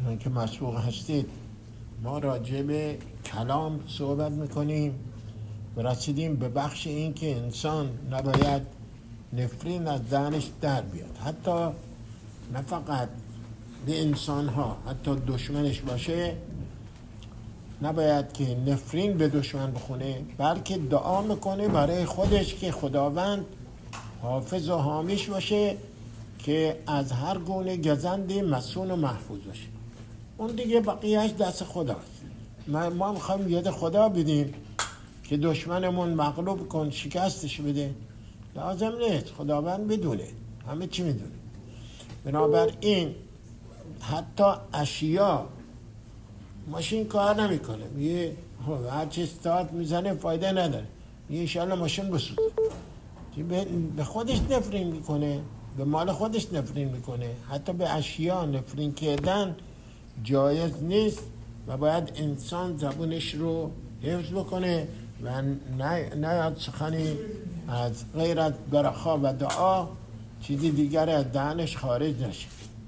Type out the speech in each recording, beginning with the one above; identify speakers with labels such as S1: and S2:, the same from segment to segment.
S1: چون که مسبوق هستید ما راجع به کلام صحبت میکنیم و رسیدیم به بخش این که انسان نباید نفرین از دهنش در بیاد، حتی نه فقط به انسان ها، حتی دشمنش باشه نباید که نفرین به دشمن بخونه، بلکه دعا میکنه برای خودش که خداوند حافظ و حامیش باشه که از هر گونه گزندی مسون و محفوظ باشه. اون دیگه بقیهش دست خداست. ما میخوایم ید خدا بدیم که دشمنمون مغلوب کن، شکستش بده. لازم نیست، خداوند بدونه، همه چی میدونه. بنابراین حتی اشیا، ماشین کار نمیکنه، میگه هر چی استارت میزنه فایده نداره، میگه انشالله ماشین بسوزه. به خودش نفرین میکنه، به مال خودش نفرین میکنه. حتی به اشیا نفرین کردن جایز نیست و باید انسان زبونش رو حفظ بکنه و نه سخنی از غیر از برخا و دعا چیزی دیگر از دهنش خارج نشه.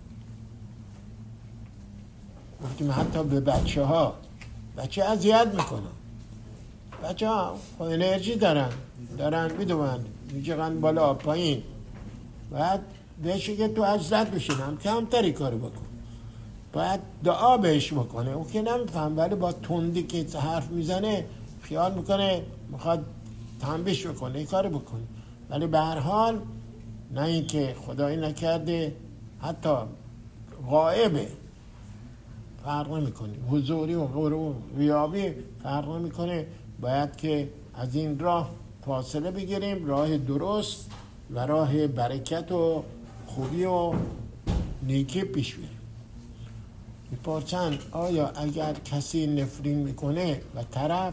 S1: گفتیم حتی به بچه اذیت میکنن. بچه ها انرژی دارن میدونن میجغن بالا پایین، باید بهش که تو اجزت بشینم کمتری کاری بکن، باید دعا بهش بکنه. او که نمیفهم، ولی با تندی که حرف میزنه خیال میکنه میخواد تنبیش بکنه، این کار بکنه. ولی به هر حال نه اینکه خدایی نکرده حتی غائبه فرق نمیکنه، حضوری و غیابی فرق نمیکنه. باید که از این راه فاصله بگیریم، راه درست و راه برکت و خوبی و نیکی پیش بریم. میپرسن آیا اگر کسی نفرین میکنه و طرف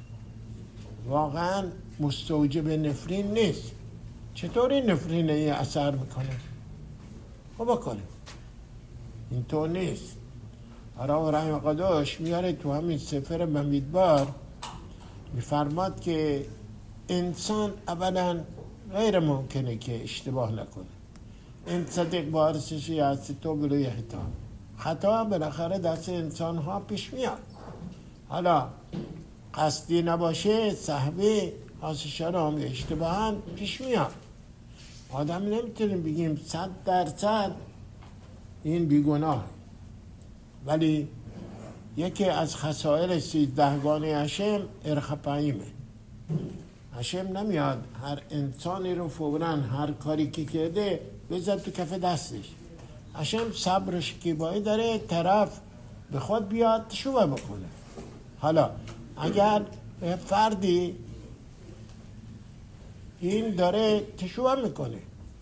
S1: واقعا مستوجب نفرین نیست، چطوری نفرین این اثر میکنه؟ خب بکنه، اینطور نیست. آرا رحم قداش میاره تو همین سفر بمیدبار، میفرماد که انسان اولا غیر ممکنه که اشتباه نکنه. این صدیق بارسشی یا تو بلوی خطا بالاخره دست انسان ها پیش میاد. حالا قصدی نباشه، سهوی آسشارام اشتباهاً پیش میاد. آدم نمیتونیم بگیم 100% این بیگناه، ولی یکی از خصائل 13گانه هشم ارخپاییمه. هشم نمیاد هر انسانی رو فوراً هر کاری که کرده بذار تو کف دستش. هشم صبر شکیبایی داره، طرف به خود بیاد تشوبه بکنه. حالا اگر فردی این داره تشوبه میکنه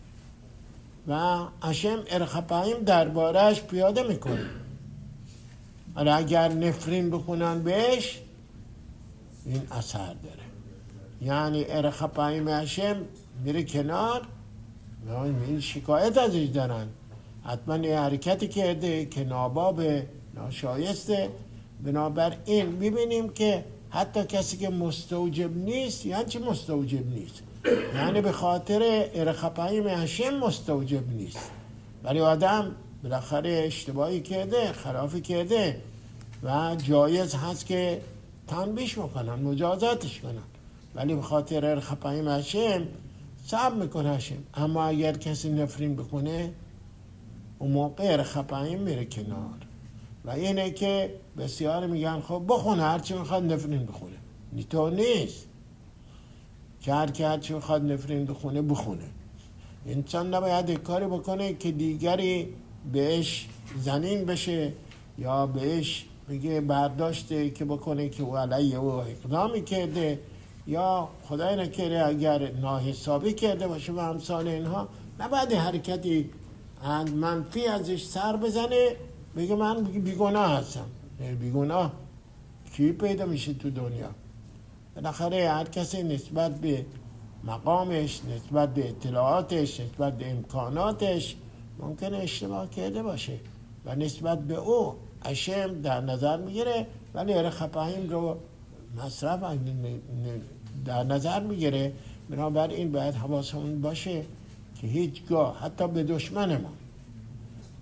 S1: و هشم ارخپاییم دربارش پیاده میکنه، حالا اگر نفرین بکنن بهش این اثر داره. یعنی ارخپاییم هشم میره کنار و این شکایت ازش دارن، حتما یه حرکتی کرده که نابابه، ناشایسته. بنابراین میبینیم که حتی کسی که مستوجب نیست، یعنی چی مستوجب نیست؟ یعنی به خاطر ارخپاییم هشم مستوجب نیست، ولی آدم بالاخره اشتباهی کرده، خلافی کرده و جایز هست که تنبیش میکنن، مجازاتش کنن، ولی به خاطر ارخپاییم هشم صبر میکنه هشم. اما اگر کسی نفرین بکنه اون موقع ارخپاییم میره کنار و اینه که بسیار میگن خب بخونه هرچی میخواد نفرین بخونه. اینطور نیست که هرچی میخواد نفرین بخونه. انسان نباید کاری بکنه که دیگری بهش زنین بشه یا بهش میگه برداشته که بکنه که او علیه او اقدامی کرده، یا خدای نکرده اگر ناحسابی کرده باشه و امثال اینها. نباید حرکتی منفی ازش سر بزنه بگه من بیگناه هستم. بیگناه کی پیدا میشه تو دنیا؟ بالاخره هر کسی نسبت به مقامش، نسبت به اطلاعاتش، نسبت به امکاناتش ممکنه اشتباه کرده باشه و نسبت به او هشم در نظر میگیره، ولی ارخپاییم رو مصرف در نظر میگیره. بنابراین باید حواسمون باشه که هیچگاه حتی به دشمنمون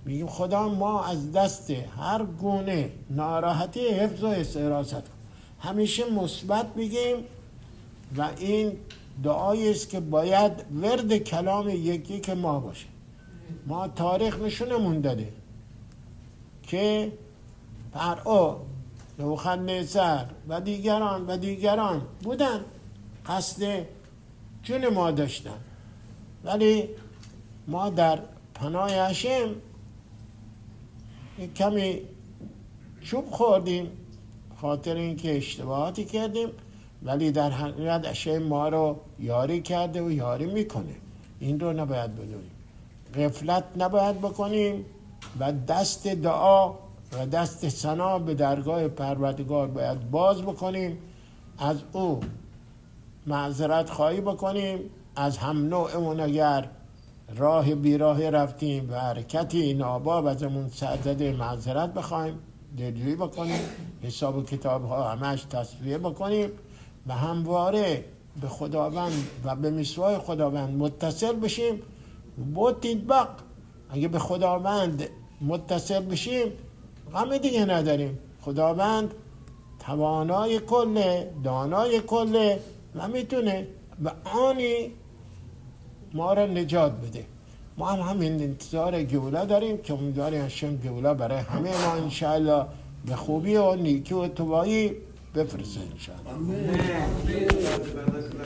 S1: میگیم خدا ما از دست هر گونه ناراحتی حفظ و حراست کن. همیشه مثبت بگیم و این دعایی است که باید ورد کلام یکی که ما باشه. ما تاریخ نشونمون داده که فرعون، نبوخذنصر و دیگران بودن، قصد جون ما داشتن، ولی ما در پناه هشم کمی چوب خوردیم خاطر اینکه اشتباهاتی کردیم، ولی در حقیقت هشم ما رو یاری کرده و یاری میکنه. این رو نباید بدونیم، غفلت نباید بکنیم و دست دعا و دست ثنا به درگاه پروردگار باید باز بکنیم، از او معذرت خواهی بکنیم، از هم نوعمون اگر راه بیراه رفتیم و حرکتی ناباب ازمون سر زده معذرت بخوایم، دلجویی بکنیم، حساب کتاب ها همش تصفیه بکنیم و همواره به خداوند و به مسوای خداوند متصل بشیم. بوتید بق، اگه به خداوند متصل بشیم غم دیگه نداریم. خداوند توانای کله، دانای کله و میتونه به آنی ما را نجات بده. ما هم همین انتظار گوله داریم که امیدواریم هشم گوله برای همه ما انشاءالله به خوبی و نیکی و توایی بفرسته انشاءالله.